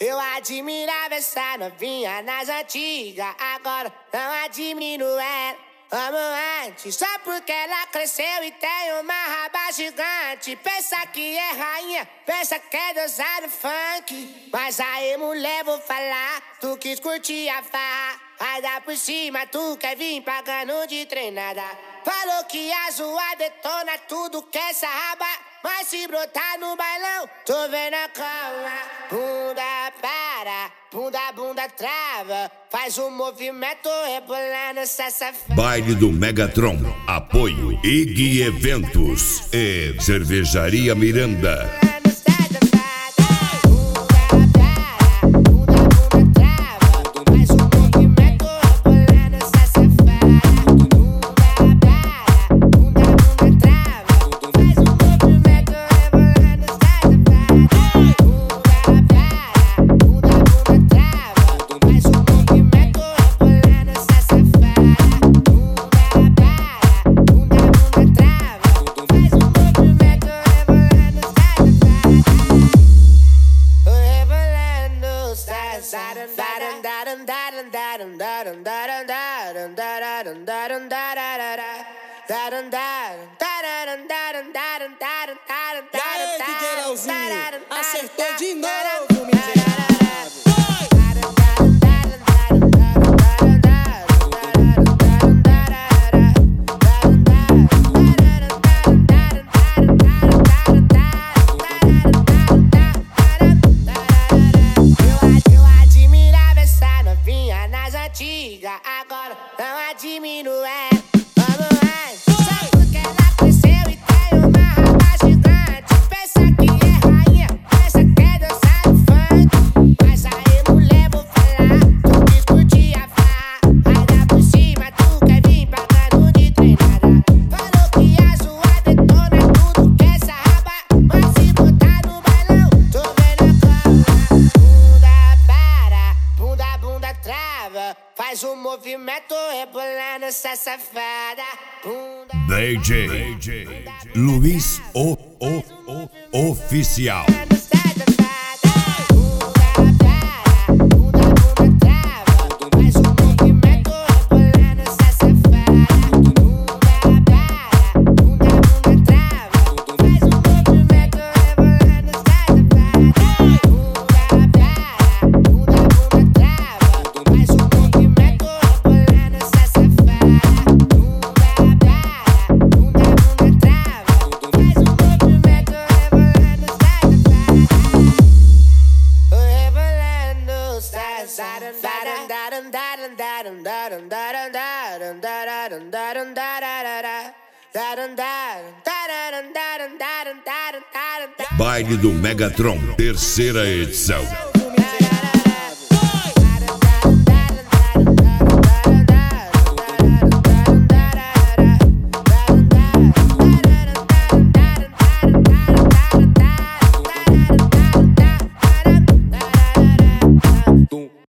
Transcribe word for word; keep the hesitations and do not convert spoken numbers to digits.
Eu admirava essa novinha nas antigas, agora não admiro ela como antes. Só porque ela cresceu e tem uma raba gigante. Pensa que é rainha, pensa que é deusa do funk. Mas aí, mulher, vou falar, tu quis curtir a farra, aí dá por cima, tu quer vir pagando de treinada. Falou que a zoa detona tudo que essa raba, mas se brotar no bailão, tô vendo a cama. Bunda para, bunda, bunda trava, faz um movimento rebolando essa safada. Baile do Megatron, apoio I G Eventos e Cervejaria Miranda. E aí, D J Leozinho, acertou de novo, miserável. Agora não admiro ela como antes. Só porque ela cresceu e tem uma raba gigante. Pensa que é rainha, pensa que é deusa do funk. Mas aí, mulher, vou falar, tu quis curtir a farra, aí dá por cima, tu quer vir pagando de treinada. Falou que a zoa detona tudo que essa raba, mas se botar no bailão, tô vendo a cama. Bunda para, bunda, bunda trava, faz um movimento rebolando essa safada. Bunda D J, D J Luiz O, O, O Oficial. Baile do Megatron, terceira edição.